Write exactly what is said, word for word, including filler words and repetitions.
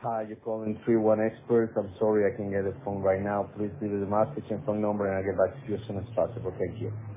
Hi, you're calling three one Experts. I'm sorry I can't get the phone right now. Please leave the message and phone number, and I'll get back to you as soon as possible. Thank you.